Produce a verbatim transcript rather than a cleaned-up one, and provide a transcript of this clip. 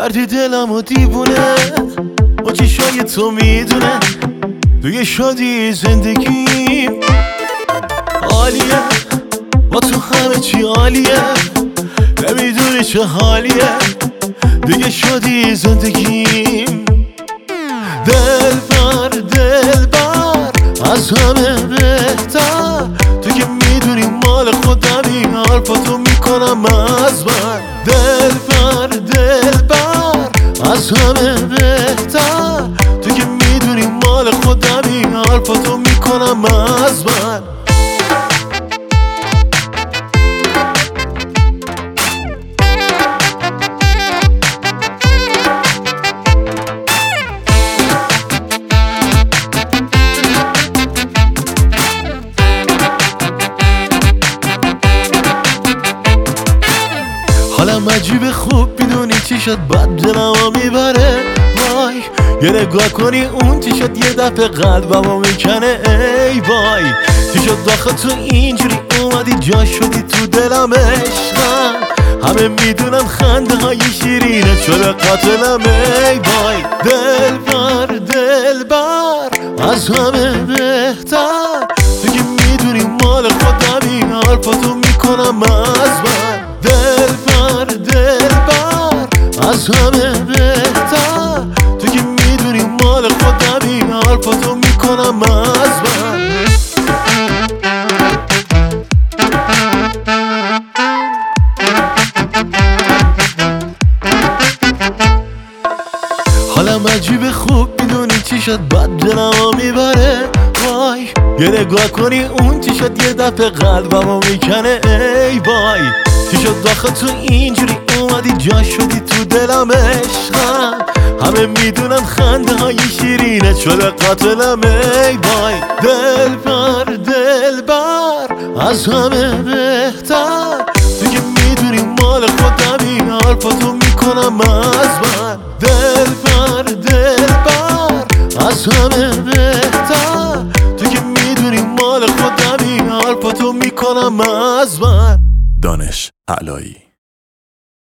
کردی دلم و دیوونه با چشای تو میدونه توی شادی زندگیم عالیه با تو همه چی عالیه نمیدونی چه حالیه دیگه شادی زندگیم دل بر دل بر از همه بهتر تو که میدونی مال خودمی حرفاتو میکنم از من دل بر دل بر از همه بهتر تو که میدونی مال خودمی حرفاتو میکنم از من حالم عجیب خوب میدونی چی شد بد دلمو میبره وای یه نگاه کنی اون چی شد یه دفعه قلبمو میکنه ای وای چی شد داخل تو اینجوری اومدی جا شدی تو دلم عشقم همه میدونن خنده های شیرینه شده قاتلم ای وای دل بر دل بر از همه بهتر تو که میدونی مال خودمی حرفاتو میکنم از من دل بر دل بر از همه بهتر تو که میدونی مال خودمی حرفاتو میکنم از من حالم عجیب خوب میدونی چی شد بد دلمو میبره وای یه نگاه کنی اون چی شد یه دفعه قلبمو میکنه ای وای چی شد داخل تو اینجوری اومدی جا شدی تو دلم عشقم همه میدونن خنده های شیرینه شده قاتلم ای وای دل بر دل بر از همه بهتر تو که میدونی مال خودمی حرفاتو میکنم از من دل بر دل بر از همه بهتر تو که میدونی مال خودمی حرفاتو میکنم از من دانش علایی.